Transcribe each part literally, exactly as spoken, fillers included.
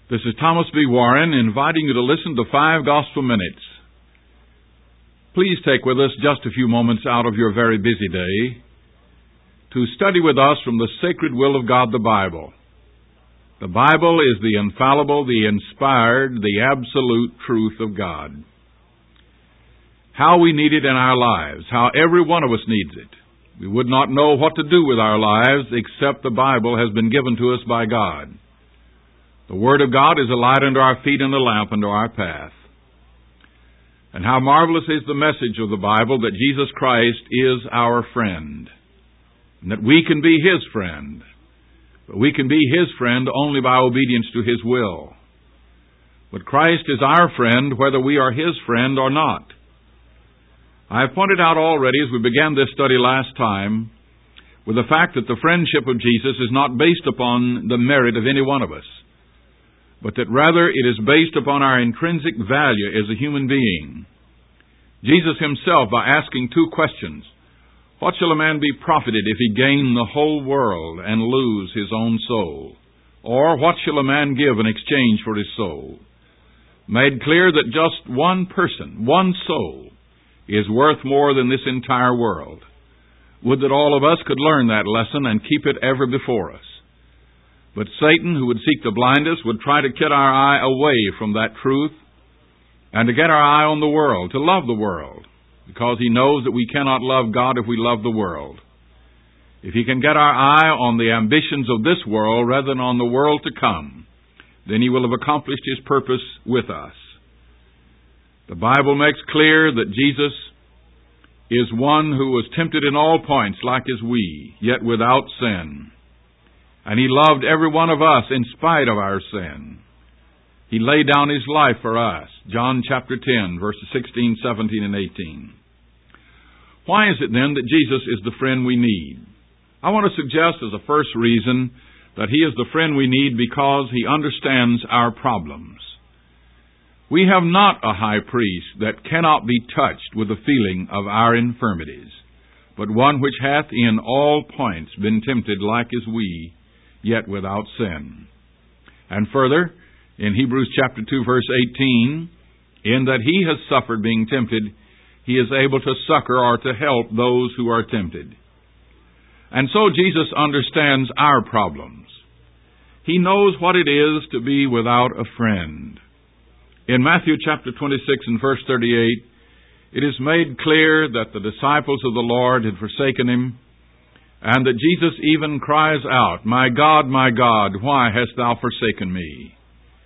This is Thomas B. Warren inviting you to listen to Five Gospel Minutes. Please take with us just a few moments out of your very busy day to study with us from the sacred will of God, the Bible. The Bible is the infallible, the inspired, the absolute truth of God. How we need it in our lives, how every one of us needs it. We would not know what to do with our lives except the Bible has been given to us by God. The Word of God is a light unto our feet and a lamp unto our path. And how marvelous is the message of the Bible that Jesus Christ is our friend, and that we can be His friend. But we can be His friend only by obedience to His will. But Christ is our friend whether we are His friend or not. I have pointed out already as we began this study last time with the fact that the friendship of Jesus is not based upon the merit of any one of us, but that rather it is based upon our intrinsic value as a human being. Jesus Himself, by asking two questions, what shall a man be profited if he gain the whole world and lose his own soul? Or what shall a man give in exchange for his soul? Made clear that just one person, one soul, is worth more than this entire world. Would that all of us could learn that lesson and keep it ever before us. But Satan, who would seek to blind us, would try to get our eye away from that truth and to get our eye on the world, to love the world, because he knows that we cannot love God if we love the world. If he can get our eye on the ambitions of this world rather than on the world to come, then he will have accomplished his purpose with us. The Bible makes clear that Jesus is one who was tempted in all points like as we, yet without sin. And He loved every one of us in spite of our sin. He laid down His life for us. John chapter ten, verses sixteen, seventeen, and eighteen. Why is it then that Jesus is the friend we need? I want to suggest as a first reason that He is the friend we need because He understands our problems. We have not a high priest that cannot be touched with the feeling of our infirmities, but one which hath in all points been tempted like as we, yet without sin. And further, in Hebrews chapter two, verse eighteen, in that He has suffered being tempted, He is able to succor or to help those who are tempted. And so Jesus understands our problems. He knows what it is to be without a friend. In Matthew chapter twenty-six and verse thirty-eight, it is made clear that the disciples of the Lord had forsaken Him, and that Jesus even cries out, "My God, my God, why hast Thou forsaken me?"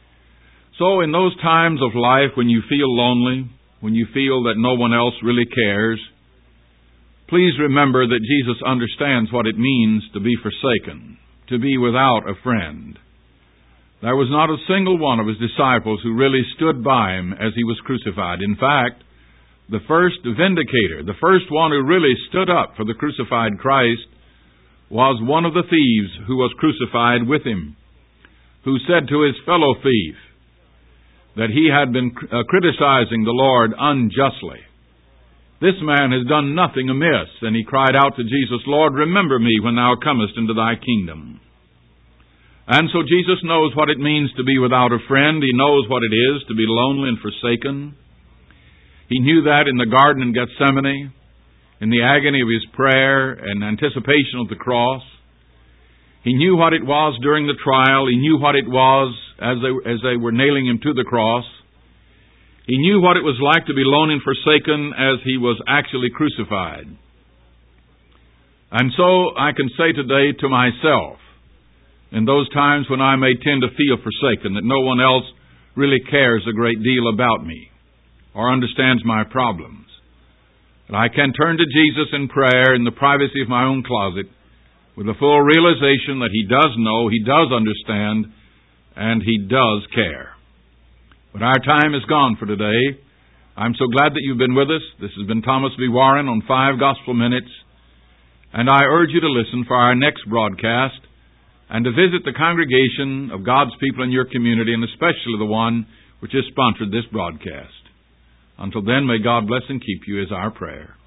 So in those times of life when you feel lonely, when you feel that no one else really cares, please remember that Jesus understands what it means to be forsaken, to be without a friend. There was not a single one of His disciples who really stood by Him as He was crucified. In fact, the first vindicator, the first one who really stood up for the crucified Christ, was one of the thieves who was crucified with Him, who said to his fellow thief that he had been uh, criticizing the Lord unjustly. This man has done nothing amiss, and he cried out to Jesus, "Lord, remember me when Thou comest into Thy kingdom." And so Jesus knows what it means to be without a friend. He knows what it is to be lonely and forsaken. He knew that in the Garden in Gethsemane, in the agony of His prayer and anticipation of the cross. He knew what it was during the trial. He knew what it was as they, as they were nailing Him to the cross. He knew what it was like to be lone and forsaken as He was actually crucified. And so I can say today to myself, in those times when I may tend to feel forsaken, that no one else really cares a great deal about me or understands my problems, and I can turn to Jesus in prayer in the privacy of my own closet with the full realization that He does know, He does understand, and He does care. But our time is gone for today. I'm so glad that you've been with us. This has been Thomas B. Warren on Five Gospel Minutes, and I urge you to listen for our next broadcast and to visit the congregation of God's people in your community, and especially the one which has sponsored this broadcast. Until then, may God bless and keep you is our prayer.